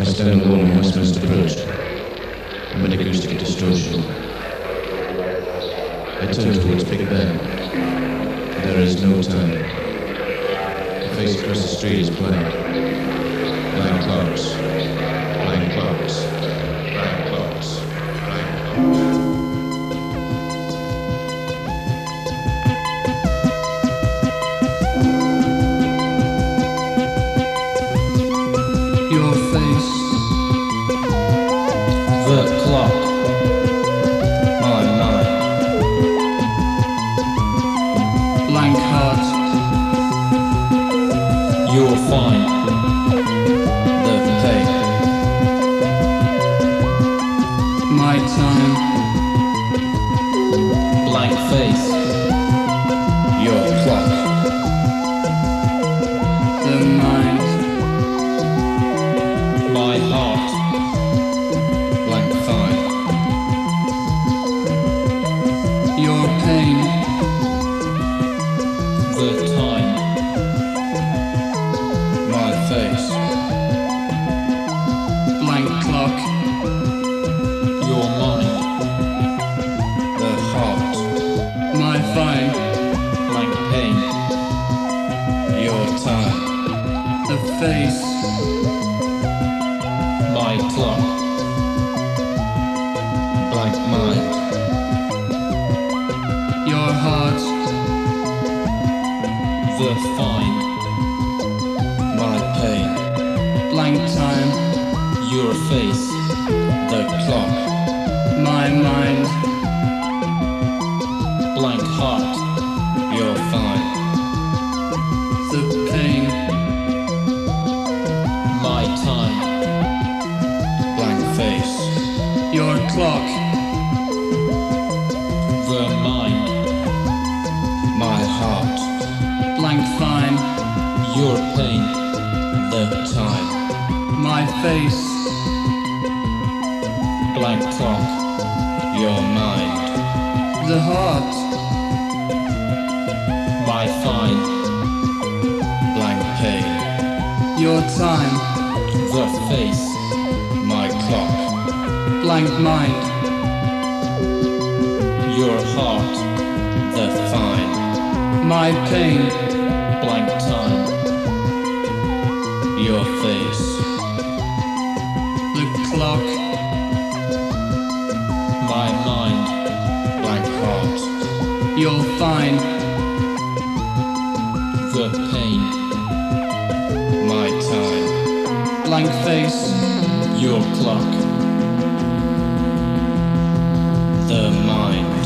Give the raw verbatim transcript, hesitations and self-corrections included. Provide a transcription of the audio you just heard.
I stand alone on Westminster Bridge, amid acoustic distortion. I turn towards Big Ben. There is no time. The face across the street is blank. Blank clouds. Blank clouds. Blank clouds. Blank clouds. Your face, the clock, my mind, blank heart, you'll find the pain, my time, blank face, your clock, the mind, my heart, blank fine. Your pain, the time, my face, blank clock. Your mind, the heart, my fine, blank pain. Your time, the face, my clock, blank mind. Your heart, the fine, my pain. Blank time, your face, the clock, my mind. Blank heart, your fine, the pain, my time. Blank face, your clock, the mind, my heart, blank fine, your pain, the time, my face, blank clock, your mind, the heart, my fine, blank pain, your time, the face, my clock, blank mind, your heart, the fine, my pain, blank time, your face, the clock, my mind, blank heart, you'll find the pain, my time, blank face, your clock, the mind.